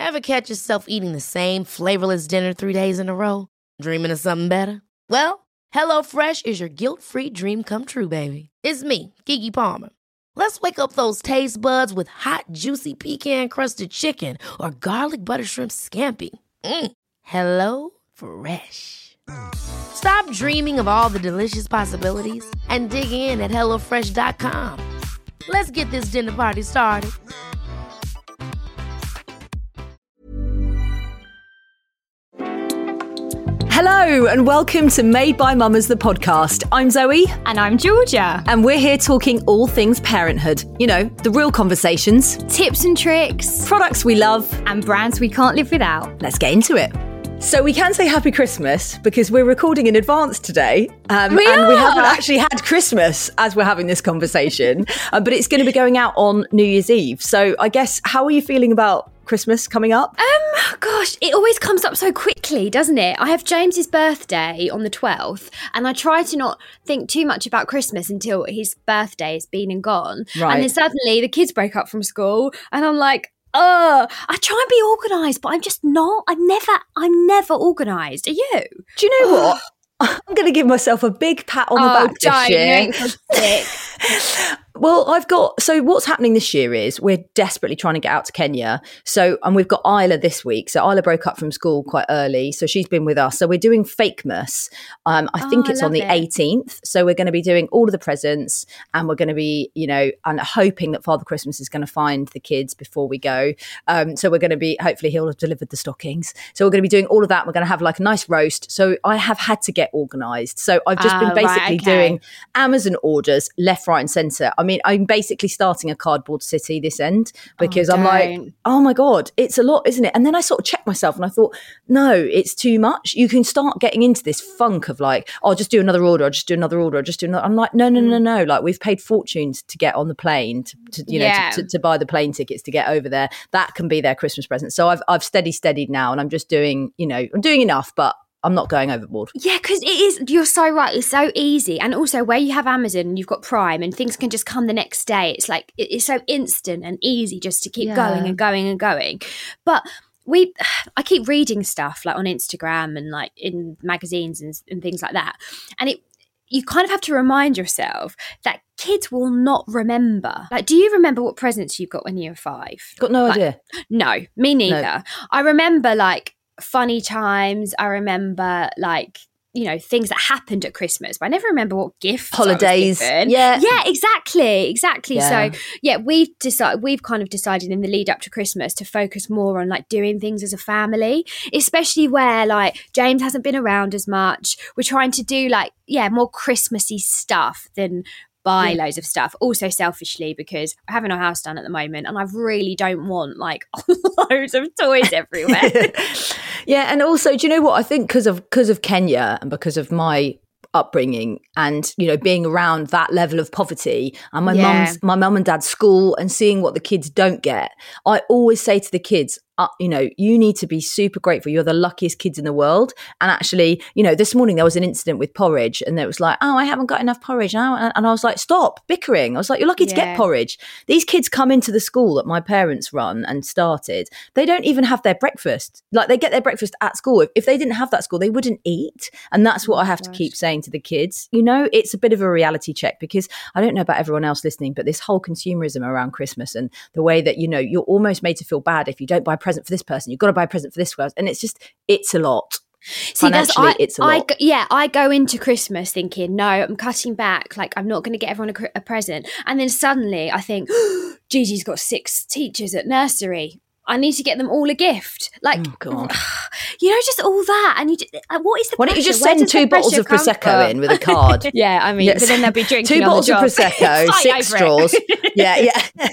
Ever catch yourself eating the same flavorless dinner 3 days in a row? Dreaming of something better? Well, HelloFresh is your guilt-free dream come true, baby. It's me, Keke Palmer. Let's wake up those taste buds with hot, juicy pecan-crusted chicken or garlic butter shrimp scampi. Hello Fresh. Stop dreaming of all the delicious possibilities and dig in at HelloFresh.com. Let's get this dinner party started. Hello and welcome to Made by Mamas, the podcast. I'm Zoe. And I'm Georgia. And we're here talking all things parenthood. You know, the real conversations. Tips and tricks. Products we love. And brands we can't live without. Let's get into it. So we can say Happy Christmas because we're recording in advance today. And we haven't actually had Christmas as we're having this conversation. But it's going to be going out on New Year's Eve. So I guess, how are you feeling about Christmas coming up? Gosh, it always comes up so quickly, doesn't it? I have James's birthday on the 12th, and I try to not think too much about Christmas until his birthday has been and gone. Right. And then suddenly the kids break up from school, and I'm like, I try and be organised, but I'm just not. I'm never organised. Are you? Do you know what? I'm going to give myself a big pat on the back this year. Well, so what's happening this year is we're desperately trying to get out to Kenya. And we've got Isla this week. So Isla broke up from school quite early. So she's been with us. So we're doing Fakemas. I think it's on the 18th. So we're going to be doing all of the presents and we're going to be, and hoping that Father Christmas is going to find the kids before we go. So we're going to be, hopefully he'll have delivered the stockings. So we're going to be doing all of that. We're going to have like a nice roast. So I have had to get organised. So I've just been basically doing Amazon orders left, right and centre. I mean, I'm basically starting a cardboard city this end because I'm like, oh my God, it's a lot, isn't it? And then I sort of checked myself and I thought, no, it's too much. You can start getting into this funk of like, oh, I'll just do another order. I'll just do another order. I'll just do another. I'm like, no. Like we've paid fortunes to get on the plane, to buy the plane tickets to get over there. That can be their Christmas present. So I've steadied now and I'm just doing, I'm doing enough, but I'm not going overboard. Yeah, because it is, you're so right, it's so easy. And also where you have Amazon and you've got Prime and things can just come the next day, it's like, it's so instant and easy just to keep going and going and going. But I keep reading stuff like on Instagram and like in magazines and things like that. And you kind of have to remind yourself that kids will not remember. Like, do you remember what presents you got when you were 5? Got no idea. No, me neither. No. I remember like funny times. I remember like, things that happened at Christmas, but I never remember what gifts. Holidays. Yeah, exactly. Yeah. So we've kind of decided in the lead up to Christmas to focus more on like doing things as a family, especially where like James hasn't been around as much. We're trying to do like, more Christmassy stuff than buy loads of stuff. Also selfishly because we're having our house done at the moment and I really don't want like loads of toys everywhere. Yeah, and also, do you know what? I think because of Kenya and because of my upbringing and being around that level of poverty and my mum and dad's school and seeing what the kids don't get, I always say to the kids, you need to be super grateful. You're the luckiest kids in the world. And actually, this morning there was an incident with porridge and it was like, oh, I haven't got enough porridge now. And I was like, stop bickering. I was like, you're lucky to get porridge. These kids come into the school that my parents run and started. They don't even have their breakfast. Like they get their breakfast at school. If they didn't have that school, they wouldn't eat. And that's what I have to keep saying to the kids. It's a bit of a reality check because I don't know about everyone else listening, but this whole consumerism around Christmas and the way that, you're almost made to feel bad if you don't buy a present for this person, you've got to buy a present for this person, and it's a lot. See, it's a lot. I go into Christmas thinking, no, I'm cutting back. Like, I'm not going to get everyone a present. And then suddenly I think, Gigi's got 6 teachers at nursery. I need to get them all a gift. Like, oh God. Just all that. And what is the Why don't you just send 2 bottles of Prosecco in with a card? Yeah, I mean, but then they'll be drinking 2 bottles of Prosecco, 6 straws. Yeah.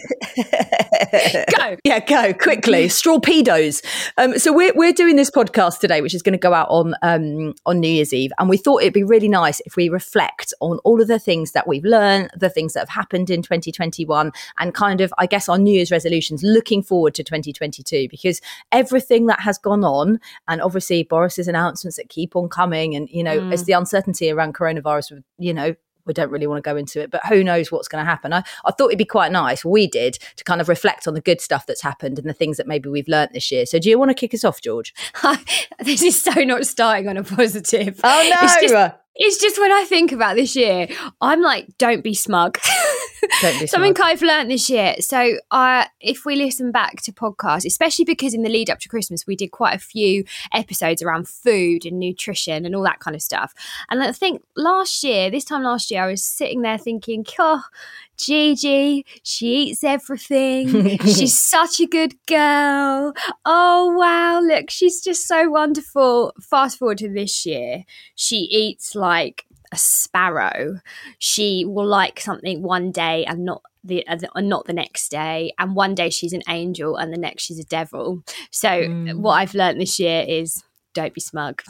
Go. Yeah, go quickly. Strawpedos. So we're doing this podcast today, which is going to go out on New Year's Eve, and we thought it'd be really nice if we reflect on all of the things that we've learned, the things that have happened in 2021, and kind of, I guess, our New Year's resolutions looking forward to 2022, because everything that has gone on, and obviously Boris's announcements that keep on coming, and as the uncertainty around coronavirus, we don't really want to go into it, but who knows what's going to happen. I thought it'd be quite nice, we did, to kind of reflect on the good stuff that's happened and the things that maybe we've learnt this year. So do you want to kick us off, George? This is so not starting on a positive. Oh no. It's just when I think about this year, I'm like, don't be smug. Don't be Something smug. I've learnt this year. So if we listen back to podcasts, especially because in the lead up to Christmas, we did quite a few episodes around food and nutrition and all that kind of stuff. And I think this time last year, I was sitting there thinking, oh, Gigi, she eats everything. She's such a good girl. Oh, wow, look, she's just so wonderful. Fast forward to this year, she eats like a sparrow. She will like something one day and not the next day, and one day she's an angel and the next she's a devil. So what I've learned this year is don't be smug.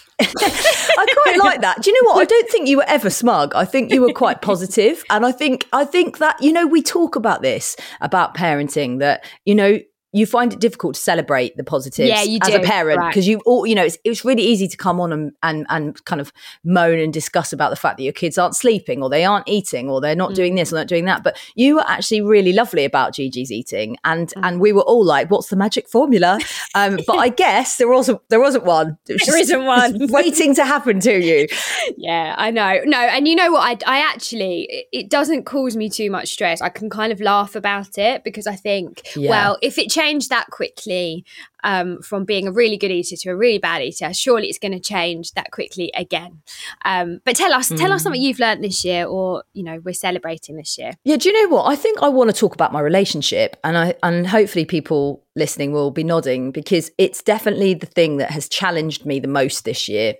I quite like that. Do you know what? I don't think you were ever smug. I think you were quite positive. And I think that, you know, we talk about this, about parenting, that, you know, you find it difficult to celebrate the positives as a parent, because you all, you know, it's really easy to come on and kind of moan and discuss about the fact that your kids aren't sleeping or they aren't eating or they're not doing this or not doing that. But you were actually really lovely about Gigi's eating, and we were all like, what's the magic formula? But I guess there wasn't one. There isn't one waiting to happen to you. Yeah, I know. No, and you know what? I actually, it doesn't cause me too much stress. I can kind of laugh about it because I think, well, if it changed that quickly from being a really good eater to a really bad eater, surely it's going to change that quickly again. But tell us something you've learned this year, or, you know, we're celebrating this year. Yeah, do you know what? I think I want to talk about my relationship, and hopefully people listening will be nodding, because it's definitely the thing that has challenged me the most this year.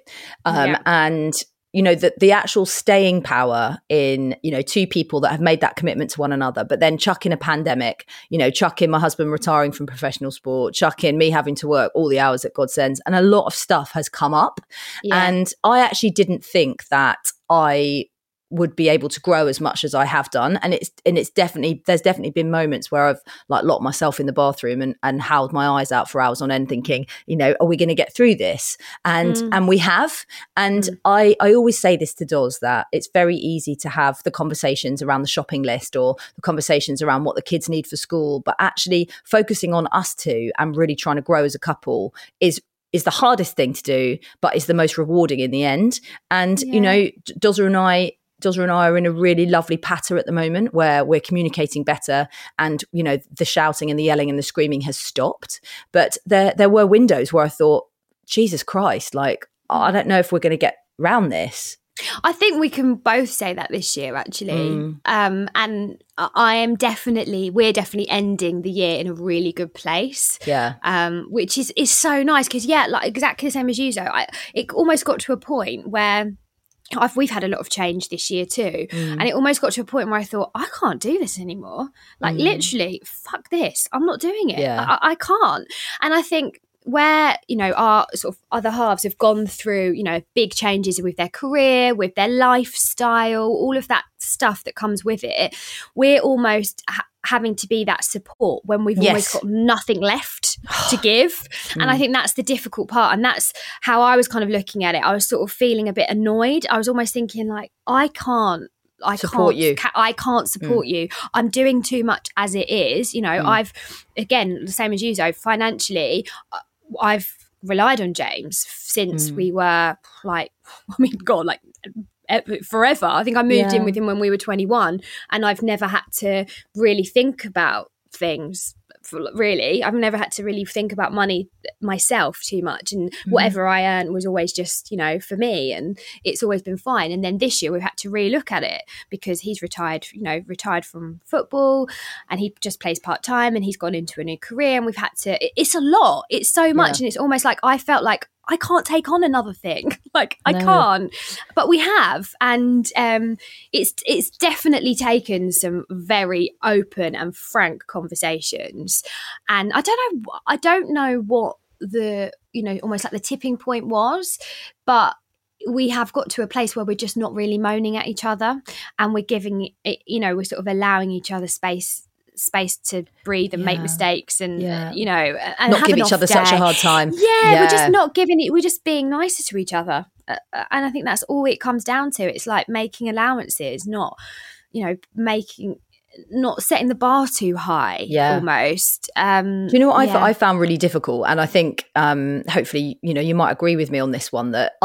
And you know, the actual staying power in, you know, two people that have made that commitment to one another, but then chuck in a pandemic, you know, chuck in my husband retiring from professional sport, chuck in me having to work all the hours that God sends. And a lot of stuff has come up. Yeah. And I actually didn't think that I would be able to grow as much as I have done. And there's definitely been moments where I've like locked myself in the bathroom and howled my eyes out for hours on end thinking, you know, are we going to get through this? And we have. And I always say this to Doz, that it's very easy to have the conversations around the shopping list or the conversations around what the kids need for school, but actually focusing on us two and really trying to grow as a couple is the hardest thing to do, but is the most rewarding in the end. And, you know, Dozza and I are in a really lovely patter at the moment where we're communicating better, and, you know, the shouting and the yelling and the screaming has stopped. But there were windows where I thought, Jesus Christ, like, I don't know if we're going to get round this. I think we can both say that this year, actually. And we're definitely ending the year in a really good place. Yeah. Which is so nice, because, like exactly the same as you, Zoe. It almost got to a point where we've had a lot of change this year too, and it almost got to a point where I thought, I can't do this anymore. Like literally, fuck this, I'm not doing it. I can't. And I think where, you know, our sort of other halves have gone through, you know, big changes with their career, with their lifestyle, all of that stuff that comes with it, we're almost having to be that support when we've almost got nothing left to give. And I think that's the difficult part. And that's how I was kind of looking at it. I was sort of feeling a bit annoyed. I was almost thinking like, I can't support you. I'm doing too much as it is. You know, I've, again, the same as you, Zoe, financially, I've relied on James since we were like, I mean, God, like forever. I think I moved in with him when we were 21, and I've never had to really think about things. Really, I've never had to really think about money myself too much, and whatever I earned was always just, you know, for me, and it's always been fine. And then this year we've had to really look at it because he's retired from football, and he just plays part-time, and he's gone into a new career, and we've had to, it's a lot, it's so much, and it's almost like I felt like I can't take on another thing. Like I can't, but we have, and it's definitely taken some very open and frank conversations. And I don't know what the, you know, almost like the tipping point was, but we have got to a place where we're just not really moaning at each other, and we're giving it, you know, we're sort of allowing each other space to breathe and make mistakes, and you know, and not give each other such a hard time. We're just not giving it, we're just being nicer to each other. And I think that's all it comes down to. It's like making allowances, not, not setting the bar too high, almost. Do you know what I found really difficult? And I think hopefully, you might agree with me on this one, that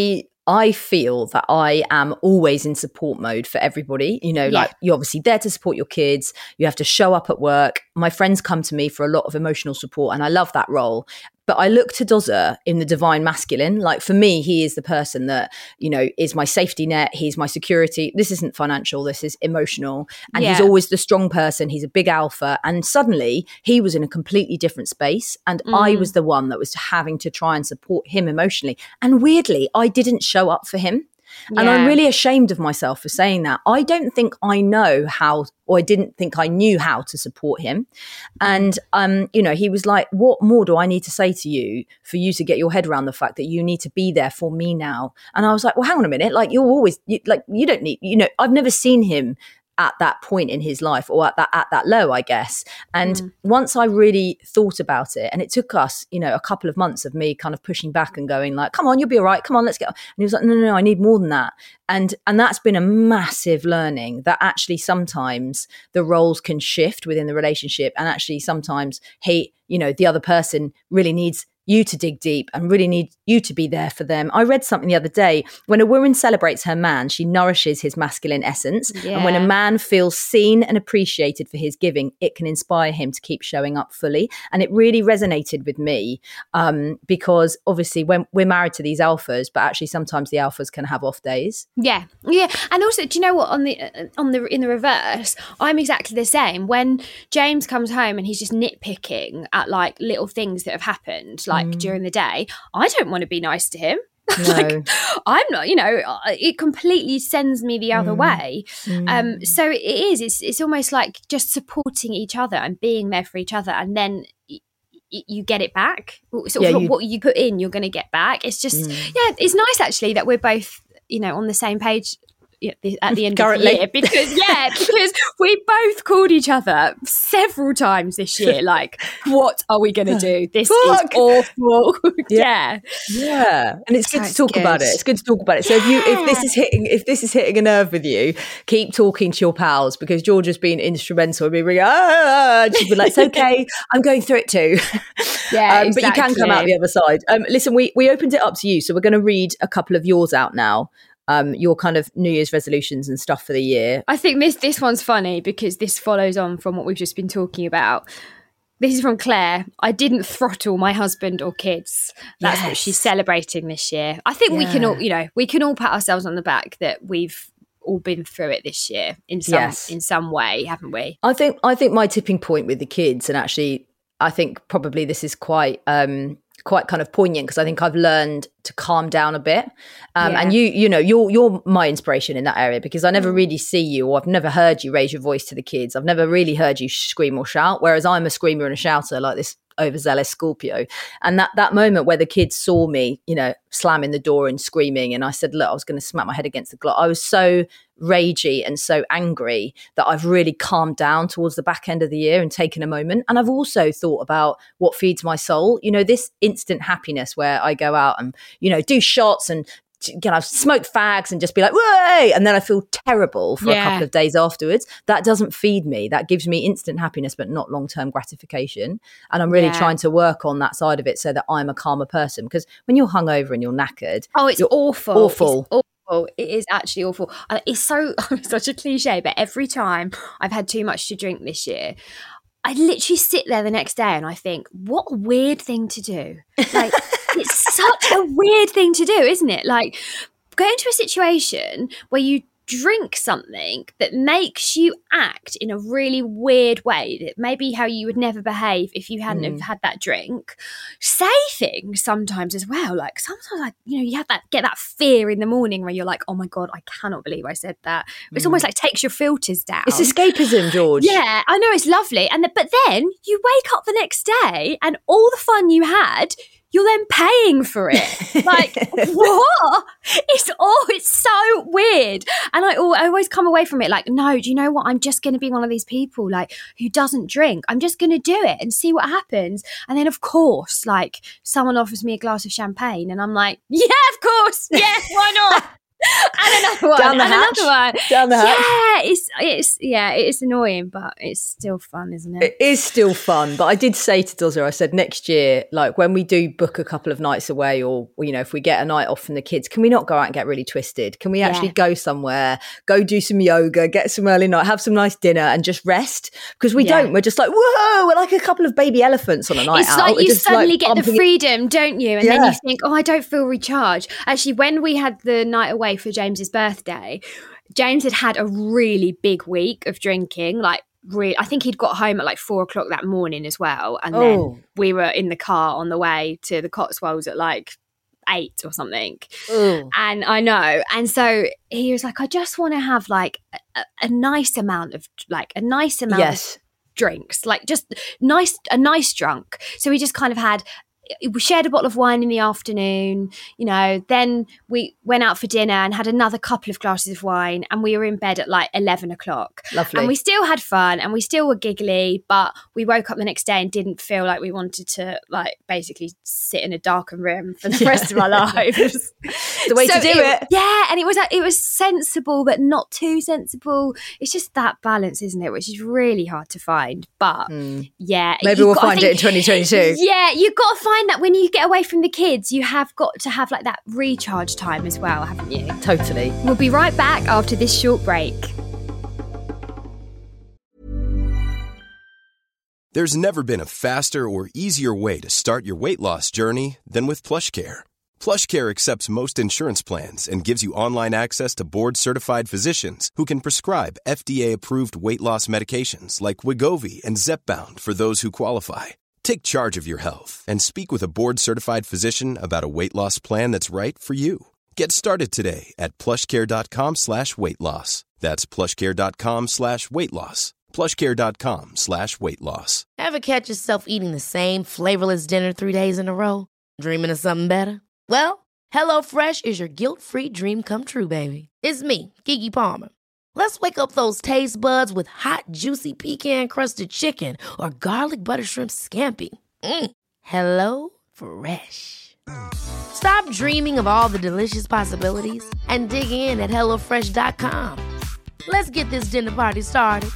I feel that I am always in support mode for everybody. Like, you're obviously there to support your kids. You have to show up at work. My friends come to me for a lot of emotional support, and I love that role. But I look to Dozer in the divine masculine. Like, for me, he is the person that, is my safety net. He's my security. This isn't financial. This is emotional. And he's always the strong person. He's a big alpha. And suddenly he was in a completely different space. And I was the one that was having to try and support him emotionally. And weirdly, I didn't show up for him. And I'm really ashamed of myself for saying that. I don't think I know how, or I didn't think I knew how to support him. And, he was like, what more do I need to say to you for you to get your head around the fact that you need to be there for me now? And I was like, well, hang on a minute. Like, you don't need, I've never seen him at that point in his life, or at that low, I guess. And once I really thought about it, and it took us, a couple of months of me kind of pushing back and going like, come on, you'll be all right. Come on, let's go. And he was like, no, I need more than that. And that's been a massive learning, that actually sometimes the roles can shift within the relationship. And actually sometimes the other person really needs you to dig deep and really need you to be there for them. I read something the other day. When a woman celebrates her man, she nourishes his masculine essence. Yeah. And when a man feels seen and appreciated for his giving, it can inspire him to keep showing up fully. And it really resonated with me because obviously when we're married to these alphas, but actually sometimes the alphas can have off days. Yeah. And also, do you know what? In the reverse, I'm exactly the same. When James comes home and he's just nitpicking at like little things that have happened, like during the day, I don't want to be nice to him. No. Like, I'm not, it completely sends me the other way. So it's almost like just supporting each other and being there for each other, and then you get it back. Sort of what you put in, you're going to get back. It's just, it's nice actually that we're both, on the same page at the end currently. Of the year, because we both called each other several times this year, like, what are we going to do? This is awful. Yeah. And it's good to talk about it. It's good to talk about it. So if this is hitting a nerve with you, keep talking to your pals, because Georgia's been instrumental in me ringing, she'd be like, it's okay, I'm going through it too. Exactly. But you can come out the other side. Listen, we opened it up to you, so we're going to read a couple of yours out now. Your kind of New Year's resolutions and stuff for the year. I think this one's funny because this follows on from what we've just been talking about. This is from Claire. I didn't throttle my husband or kids. That's what she's celebrating this year. I think we can all pat ourselves on the back that we've all been through it this year in some way, haven't we? I think my tipping point with the kids, and actually I think probably this is quite kind of poignant, because I think I've learned to calm down a bit. And you're my inspiration in that area, because I never really see you, or I've never heard you raise your voice to the kids. I've never really heard you scream or shout, whereas I'm a screamer and a shouter, like this overzealous Scorpio. And that moment where the kids saw me, slamming the door and screaming, and I said, look, I was going to smack my head against the glass. I was so ragey and so angry that I've really calmed down towards the back end of the year and taken a moment. And I've also thought about what feeds my soul. This instant happiness where I go out and, do shots and smoke fags and just be like, way, and then I feel terrible for a couple of days afterwards. That doesn't feed me. That gives me instant happiness, but not long-term gratification. And I'm really trying to work on that side of it so that I'm a calmer person, because when you're hungover and you're knackered, it's awful. Awful. It's awful. It is actually awful. It's such a cliche, but every time I've had too much to drink this year, I literally sit there the next day and I think, what a weird thing to do. Like, it's such a weird thing to do, isn't it? Like, go into a situation where you drink something that makes you act in a really weird way, that maybe how you would never behave if you hadn't have had that drink. Say things sometimes as well. Like, sometimes you have get that fear in the morning where you're like, oh my God, I cannot believe I said that. It's almost like takes your filters down. It's escapism, George. Yeah, I know, it's lovely. But then you wake up the next day and all the fun you had, you're then paying for it. Like, what? It's so weird. And I always come away from it like, no, do you know what? I'm just going to be one of these people like who doesn't drink. I'm just going to do it and see what happens. And then of course, like someone offers me a glass of champagne and I'm like, yeah, of course. Yeah, why not? And another one. Down the hatch. It's annoying, but it's still fun, isn't it? It is still fun. But I did say to Dozza, I said next year, like when we do book a couple of nights away or, you know, if we get a night off from the kids, can we not go out and get really twisted? Can we actually go somewhere, go do some yoga, get some early night, have some nice dinner and just rest? Because we don't. We're just like, whoa, we're like a couple of baby elephants on a night out. It's like you just suddenly get the freedom, don't you? And then you think, I don't feel recharged. Actually, when we had the night away for James's birthday, James had a really big week of drinking, like really, I think he'd got home at like 4:00 that morning as well, and then we were in the car on the way to the Cotswolds at like 8 or something. And I know, and so he was like, I just want to have like a nice amount of of drinks, like just a nice drunk. So we just kind of had, we shared a bottle of wine in the afternoon, you know, then we went out for dinner and had another couple of glasses of wine and we were in bed at like 11 o'clock. Lovely. And we still had fun and we still were giggly, but we woke up the next day and didn't feel like we wanted to like basically sit in a darkened room for the rest of our lives. The way to do it. Yeah, and it was sensible but not too sensible. It's just that balance, isn't it? Which is really hard to find. But yeah. Maybe we'll find it in 2022. Yeah, you've got to find that when you get away from the kids, you have got to have like that recharge time as well, haven't you? Totally. We'll be right back after this short break. There's never been a faster or easier way to start your weight loss journey than with PlushCare. PlushCare accepts most insurance plans and gives you online access to board-certified physicians who can prescribe FDA-approved weight loss medications like Wegovy and Zepbound for those who qualify. Take charge of your health and speak with a board-certified physician about a weight loss plan that's right for you. Get started today at plushcare.com/weight loss. That's plushcare.com/weight loss. plushcare.com/weight loss. Ever catch yourself eating the same flavorless dinner 3 days in a row? Dreaming of something better? Well, HelloFresh is your guilt-free dream come true, baby. It's me, Keke Palmer. Let's wake up those taste buds with hot, juicy pecan-crusted chicken or garlic butter shrimp scampi. Hello Fresh. Stop dreaming of all the delicious possibilities and dig in at HelloFresh.com. Let's get this dinner party started.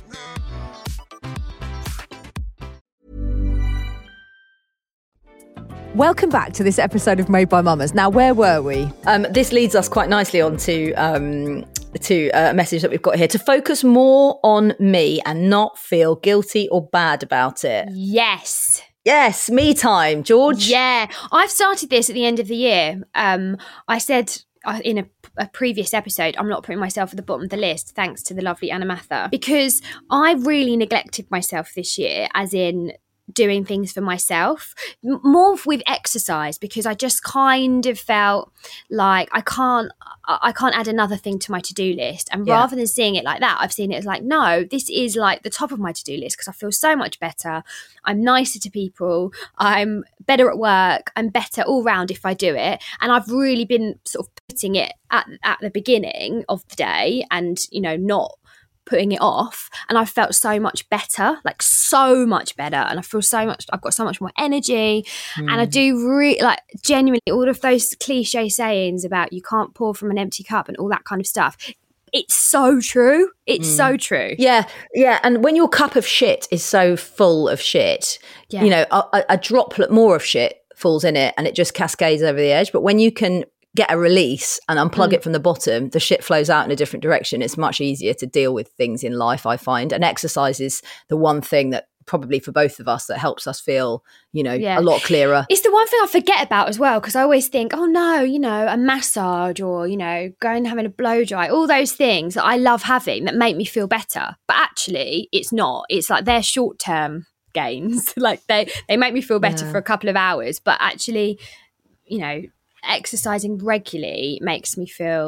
Welcome back to this episode of Made by Mamas. Now, where were we? This leads us quite nicely on to a message that we've got here. To focus more on me and not feel guilty or bad about it. Yes. Yes, me time, George. Yeah. I've started this at the end of the year. I said in a previous episode, I'm not putting myself at the bottom of the list, thanks to the lovely Anna Mather, because I really neglected myself this year, as in doing things for myself, more with exercise, because I just kind of felt like I can't add another thing to my to-do list. And rather than seeing it like that, I've seen it as like, no, this is like the top of my to-do list because I feel so much better. I'm nicer to people. I'm better at work. I'm better all round if I do it. And I've really been sort of putting it at the beginning of the day and, you know, not putting it off, and I felt so much better, like so much better, and I feel so much, I've got so much more energy, and I do really like, genuinely, all of those cliche sayings about you can't pour from an empty cup and all that kind of stuff, it's so true. It's so true. Yeah, and when your cup of shit is so full of shit, you know, a droplet more of shit falls in it and it just cascades over the edge. But when you can get a release and unplug it from the bottom, the shit flows out in a different direction. It's much easier to deal with things in life, I find. And exercise is the one thing that probably for both of us that helps us feel, you know, a lot clearer. It's the one thing I forget about as well, because I always think, oh no, you know, a massage or, you know, going and having a blow dry, all those things that I love having that make me feel better. But actually it's not. It's like they're short-term gains. Like they make me feel better for a couple of hours, but actually, you know, exercising regularly makes me feel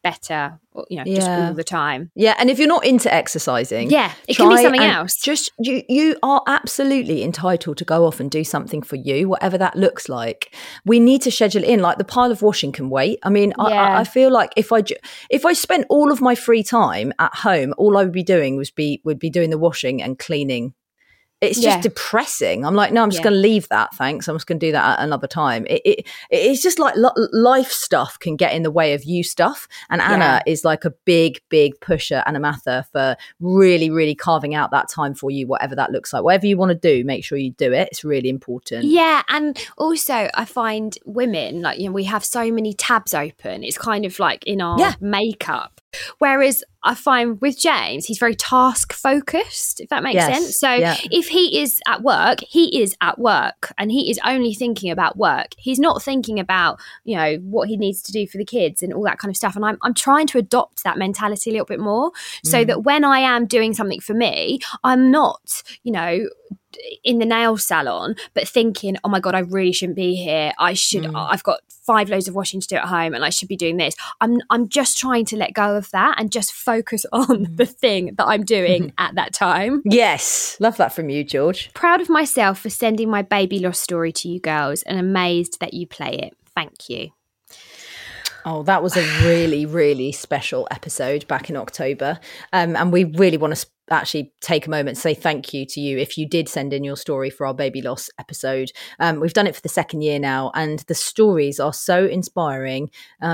better, just all the time. Yeah, and if you're not into exercising, it can be something else. Just you are absolutely entitled to go off and do something for you, whatever that looks like. We need to schedule it in. Like the pile of washing can wait. I mean, I feel like if I spent all of my free time at home, all I would be doing would be doing the washing and cleaning. It's just depressing. I'm like, no, I'm just going to leave that. Thanks. I'm just going to do that at another time. It's just like life stuff can get in the way of you stuff. And Anna is like a big, big pusher, Anna Mather, for really, really carving out that time for you, whatever that looks like. Whatever you want to do, make sure you do it. It's really important. Yeah. And also I find women, like, we have so many tabs open. It's kind of like in our makeup. Whereas I find with James, he's very task focused, if that makes sense. So if he is at work, he is at work and he is only thinking about work. He's not thinking about, what he needs to do for the kids and all that kind of stuff. And I'm trying to adopt that mentality a little bit more so that when I am doing something for me, I'm not, in the nail salon, but thinking, oh my God, I really shouldn't be here. I've got 5 loads of washing to do at home and I should be doing this. I'm just trying to let go of that and just focus on the thing that I'm doing at that time. Yes. Love that from you, George. Proud of myself for sending my baby loss story to you girls and amazed that you play it. Thank you. Oh, that was a really, really special episode back in October. And we really want to actually take a moment to say thank you to you if you did send in your story for our baby loss episode. We've done it for the 2nd year now, and the stories are so inspiring,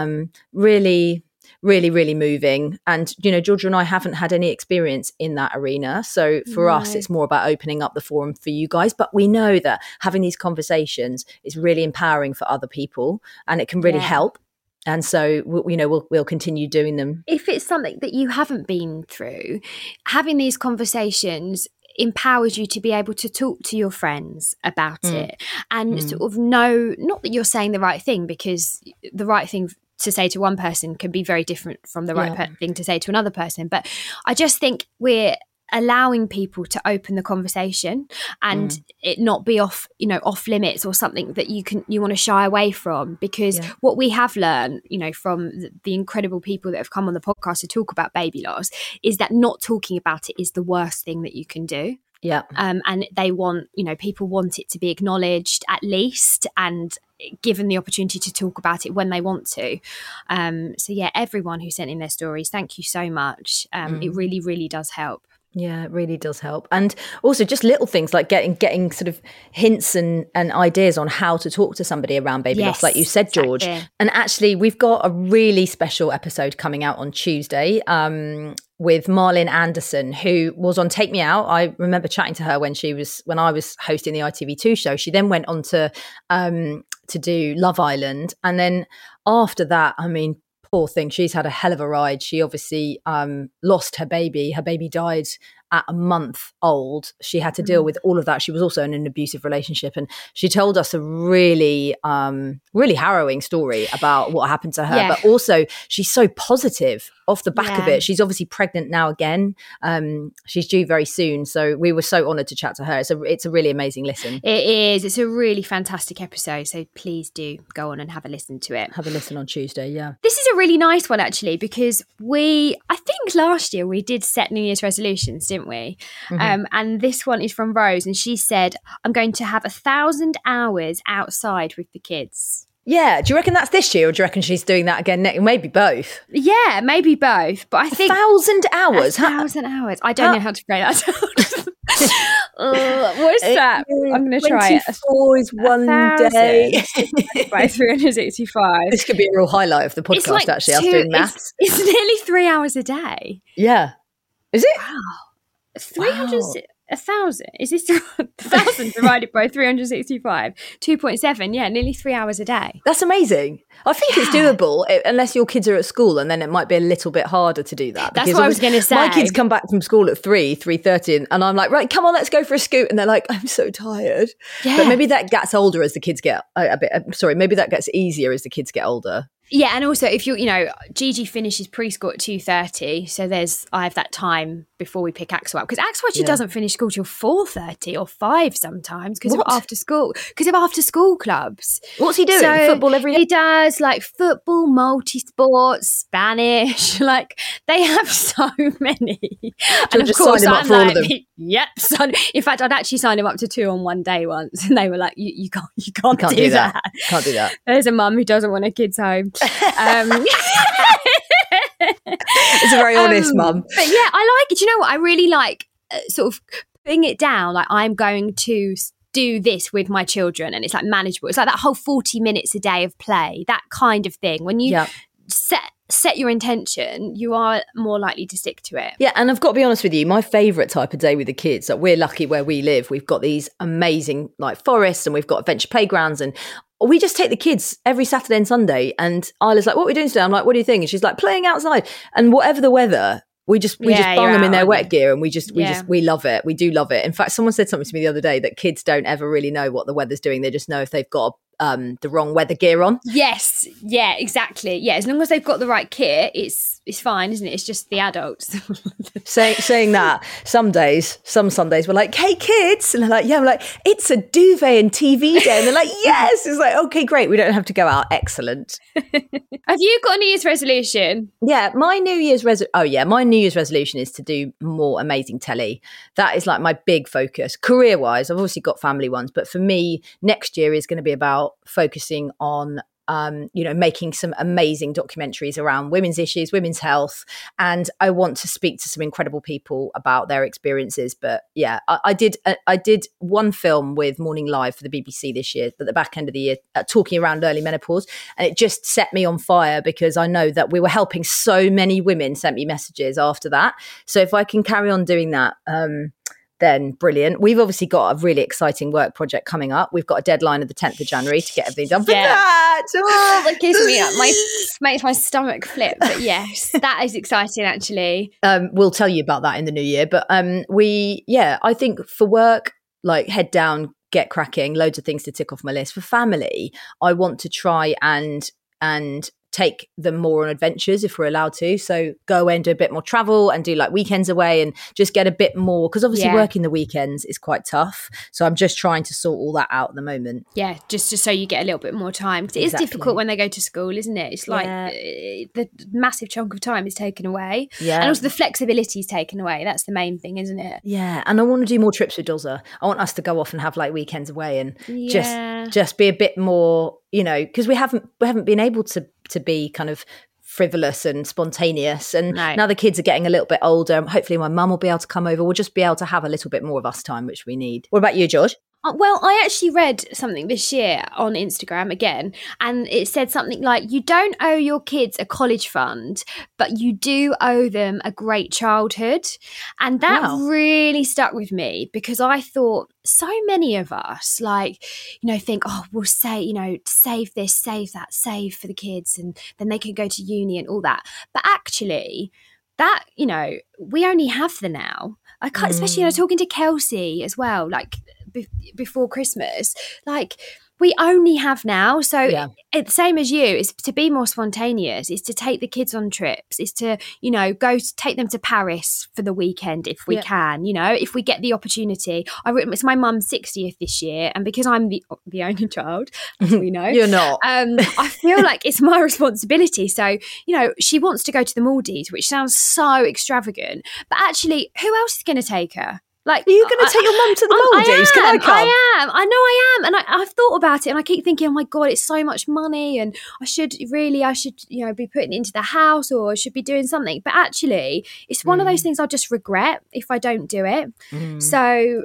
really, really, really moving. And, Georgia and I haven't had any experience in that arena. So for us, it's more about opening up the forum for you guys. But we know that having these conversations is really empowering for other people and it can really help. And so, we'll continue doing them. If it's something that you haven't been through, having these conversations empowers you to be able to talk to your friends about it and sort of know, not that you're saying the right thing, because the right thing to say to one person can be very different from the right thing to say to another person. But I just think we're allowing people to open the conversation and it not be off limits or something that you want to shy away from, because what we have learned, from the incredible people that have come on the podcast to talk about baby loss, is that not talking about it is the worst thing that you can do. Yeah. And they want, people want it to be acknowledged at least and given the opportunity to talk about it when they want to. So everyone who sent in their stories, thank you so much. It really, really does help. Yeah, it really does help. And also just little things like getting sort of hints and ideas on how to talk to somebody around baby loss, like you said, George. Exactly. And actually, we've got a really special episode coming out on Tuesday with Marlyn Anderson, who was on Take Me Out. I remember chatting to her when I was hosting the ITV2 show. She then went on to do Love Island. And then after that, I mean, poor thing, she's had a hell of a ride. She obviously lost her baby. Her baby died at a month old. She had to deal with all of that. She was also in an abusive relationship, and she told us a really, really harrowing story about what happened to her. Yeah. But also, she's so positive off the back of it. She's obviously pregnant now again. She's due very soon, so we were so honoured to chat to her. It's a really amazing listen. It is. It's a really fantastic episode. So please do go on and have a listen to it. Have a listen on Tuesday. Yeah, this is a really nice one actually, because I think last year we did set New Year's resolutions, didn't we? Mm-hmm. And this one is from Rose, and she said, I'm going to have 1,000 hours outside with the kids. Yeah, do you reckon that's this year, or do you reckon she's doing that again next? Maybe both. Yeah, maybe both. But I think 1,000 hours. 1,000 hours. I don't know how to pray that out. What's that? I'm going to try it. 24 is one day. By 365. This could be a real highlight of the podcast, actually, us doing maths. It's nearly 3 hours a day. Yeah. Is it? Wow. 1,000. Is this 1,000 divided by 365? 2.7. Yeah, nearly 3 hours a day. That's amazing. I think it's doable, unless your kids are at school, and then it might be a little bit harder to do that. That's what I was going to say. My kids come back from school at 3:30, and I'm like, right, come on, let's go for a scoot. And they're like, I'm so tired. Yeah. But maybe that gets older as the kids get maybe that gets easier as the kids get older. Yeah, and also if Gigi finishes preschool at 2:30, so I have that time before we pick Axel up, because Axel actually doesn't finish school till 4:30 or 5 sometimes because of after school clubs. What's he doing? So football every day? He does like football, multi-sports, Spanish. Like they have so many. And of course, I'm for all of them. Yep. In fact, I'd actually signed him up to 2 on one day once, and they were like, "You can't do that. Can't do that." There's a mum who doesn't want her kids home. It's a very honest mum. But yeah, I like it. Do you know what? I really like sort of putting it down. Like, I'm going to do this with my children, and it's like manageable. It's like that whole 40 minutes a day of play, that kind of thing. When you set your intention, you are more likely to stick to it. Yeah, and I've got to be honest with you, my favourite type of day with the kids, like we're lucky where we live. We've got these amazing like forests, and we've got adventure playgrounds, and we just take the kids every Saturday and Sunday. And Isla's like, "What are we doing today?" I'm like, "What do you think?" And she's like, "Playing outside." And whatever the weather, we just bung them in their wet gear, and we love it. We do love it. In fact, someone said something to me the other day that kids don't ever really know what the weather's doing. They just know if they've got the wrong weather gear on. Yes, yeah, exactly. Yeah, as long as they've got the right kit, it's fine, isn't it? It's just the adults. Saying that, some Sundays we're like, "Hey kids," and they're like, "Yeah." I'm like, "It's a duvet and TV day," and they're like, "Yes." It's like, "Okay, great. We don't have to go out. Excellent." Have you got a New Year's resolution? Yeah, my New Year's resolution is to do more amazing telly. That is like my big focus. Career-wise, I've obviously got family ones, but for me, next year is going to be about focusing on making some amazing documentaries around women's issues, women's health, and I want to speak to some incredible people about their experiences. But yeah, I did one film with Morning Live for the BBC this year at the back end of the year, talking around early menopause, and it just set me on fire because I know that we were helping so many women. Sent me messages after that, so if I can carry on doing that, then brilliant. We've obviously got a really exciting work project coming up. We've got a deadline of the 10th of January to get everything done for that. Oh, that gives me makes my stomach flip. But yes, that is exciting actually. We'll tell you about that in the new year. But I think for work, like head down, get cracking, loads of things to tick off my list. For family, I want to try and take them more on adventures if we're allowed to. So go away and do a bit more travel and do like weekends away and just get a bit more, because obviously working the weekends is quite tough. So I'm just trying to sort all that out at the moment. Yeah, just so you get a little bit more time. Because it is difficult when they go to school, isn't it? It's like the massive chunk of time is taken away. Yeah. And also the flexibility is taken away. That's the main thing, isn't it? Yeah. And I want to do more trips with Dozza. I want us to go off and have like weekends away and just be a bit more, because we haven't been able to be kind of frivolous and spontaneous, and now the kids are getting a little bit older. Hopefully my mum will be able to come over. We'll just be able to have a little bit more of us time, which we need. What about you, George? Well, I actually read something this year on Instagram again, and it said something like, you don't owe your kids a college fund, but you do owe them a great childhood. And that really stuck with me, because I thought so many of us think, we'll say, save this, save that, save for the kids, and then they can go to uni and all that. But actually that, we only have the now. I can't, especially, talking to Kelsey as well, like before Christmas, like we only have now. So it's same as you, is to be more spontaneous, is to take the kids on trips, is to, go take them to Paris for the weekend if we can, if we get the opportunity. It's my mum's 60th this year, and because I'm the only child, as we know. You're not. I feel like it's my responsibility. So, she wants to go to the Maldives, which sounds so extravagant, but actually, who else is going to take her? Like, are you going to take your mum to the Maldives? Can I come? I am. I know I am. And I've thought about it, and I keep thinking, oh my God, it's so much money, and I should, be putting it into the house, or I should be doing something. But actually, it's one of those things I'll just regret if I don't do it. So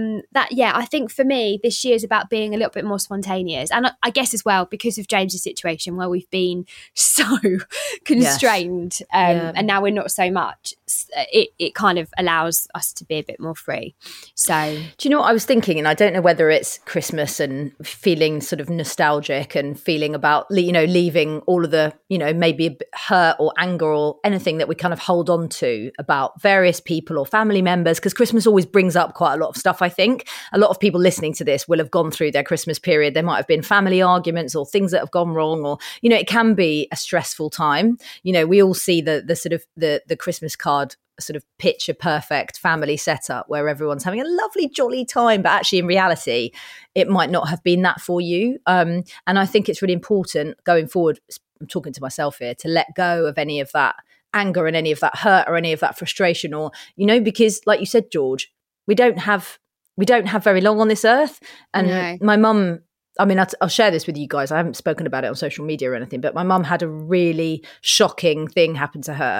I think for me, this year is about being a little bit more spontaneous. And I guess as well, because of James's situation where we've been so constrained, and now we're not so much, it kind of allows us to be a bit more free. So do you know what I was thinking? And I don't know whether it's Christmas and feeling sort of nostalgic and feeling about, leaving all of the, maybe a bit hurt or anger or anything that we kind of hold on to about various people or family members, because Christmas always brings up quite a lot of stuff, I think. A lot of people listening to this will have gone through their Christmas period. There might have been family arguments or things that have gone wrong, or, you know, it can be a stressful time. You know, we all see the sort of the Christmas card sort of picture perfect family setup where everyone's having a lovely jolly time, but actually in reality it might not have been that for you, and I think it's really important going forward, I'm talking to myself here, to let go of any of that anger and any of that hurt or any of that frustration, or, you know, because like you said, George, we don't have very long on this earth. And my mum, I mean, I'll share this with you guys. I haven't spoken about it on social media or anything, but my mum had a really shocking thing happen to her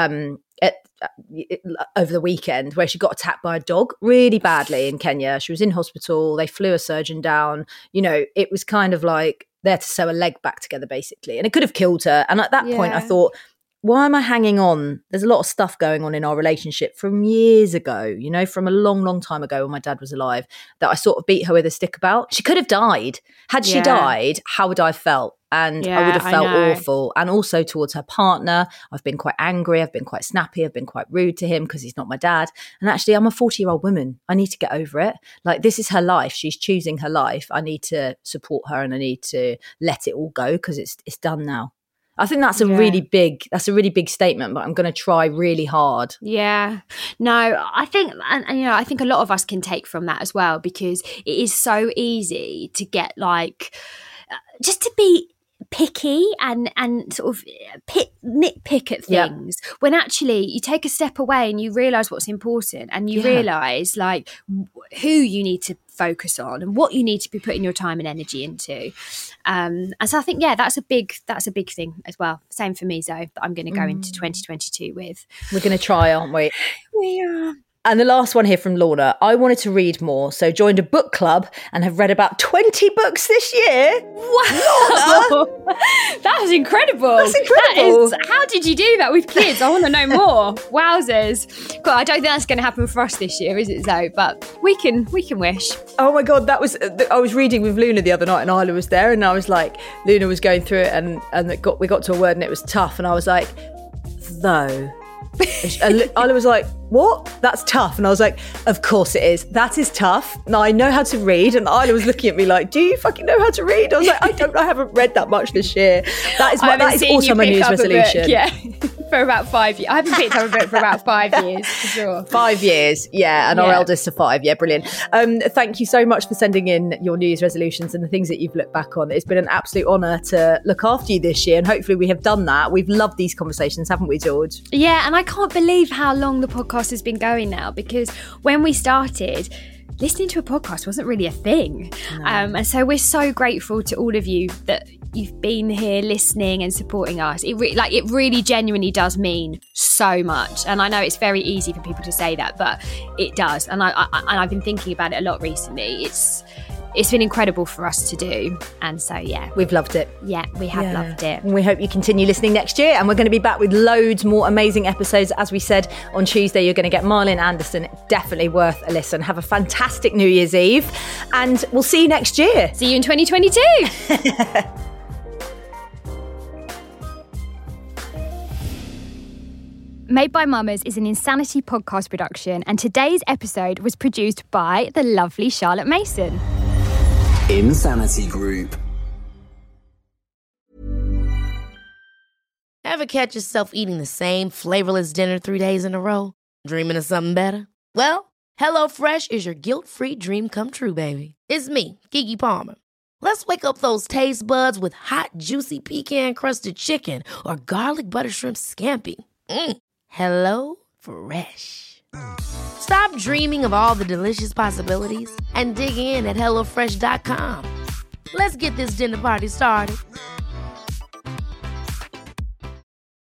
over the weekend, where she got attacked by a dog really badly in Kenya. She was in hospital. They flew a surgeon down. You know, it was kind of like there to sew a leg back together, basically. And it could have killed her. And at that point, I thought, why am I hanging on? There's a lot of stuff going on in our relationship from years ago, you know, from a long, long time ago when my dad was alive, that I sort of beat her with a stick about. She could have died. Had she died, how would I have felt? And I would have felt awful. And also towards her partner, I've been quite angry. I've been quite snappy. I've been quite rude to him because he's not my dad. And actually, I'm a 40-year-old woman. I need to get over it. Like, this is her life. She's choosing her life. I need to support her and I need to let it all go because it's done now. I think that's a really big statement, but I'm going to try really hard. Yeah. No, I think, and you know, I think a lot of us can take from that as well, because it is so easy to get like, just to be picky and sort of nitpick at things, when actually you take a step away and you realise what's important, and you realise like who you need to focus on and what you need to be putting your time and energy into. And so I think, that's a big thing as well. Same for me, Zoe, that I'm going to go into 2022 with. We're going to try, aren't we? We are. And the last one here from Lorna, I wanted to read more, so joined a book club and have read about 20 books this year. Wow! Lorna! That was incredible. That's incredible. How did you do that with kids? I want to know more. Wowzers. God, I don't think that's going to happen for us this year, is it, Zoe? But we can wish. Oh my God, I was reading with Luna the other night and Isla was there, and I was like, Luna was going through it and we got to a word and it was tough, and I was like, though. And Isla was like, what? That's tough. And I was like, of course it is. That is tough. Now I know how to read. And Isla was looking at me like, do you fucking know how to read? I was like, I don't know. I haven't read that much this year. That is also my New Year's resolution. For about 5 years. I haven't picked up a book for about 5 years, for sure. 5 years, and our eldest are 5. Yeah, brilliant. Thank you so much for sending in your New Year's resolutions and the things that you've looked back on. It's been an absolute honour to look after you this year, and hopefully we have done that. We've loved these conversations, haven't we, George? Yeah, and I can't believe how long the podcast has been going now, because when we started, listening to a podcast wasn't really a thing. No. And so we're so grateful to all of you that you've been here listening and supporting us. It really genuinely does mean so much. And I know it's very easy for people to say that, but it does. And I've been thinking about it a lot recently. It's been incredible for us to do. And so, we've loved it. Yeah, we have loved it. And we hope you continue listening next year. And we're going to be back with loads more amazing episodes. As we said, on Tuesday, you're going to get Marlin Anderson. Definitely worth a listen. Have a fantastic New Year's Eve. And we'll see you next year. See you in 2022. Made by Mamas is an Insanity podcast production, and today's episode was produced by the lovely Charlotte Mason. Insanity Group. Ever catch yourself eating the same flavorless dinner 3 days in a row? Dreaming of something better? Well, HelloFresh is your guilt-free dream come true, baby. It's me, Keke Palmer. Let's wake up those taste buds with hot, juicy pecan-crusted chicken or garlic butter shrimp scampi. Hello Fresh. Stop dreaming of all the delicious possibilities and dig in at HelloFresh.com. Let's get this dinner party started.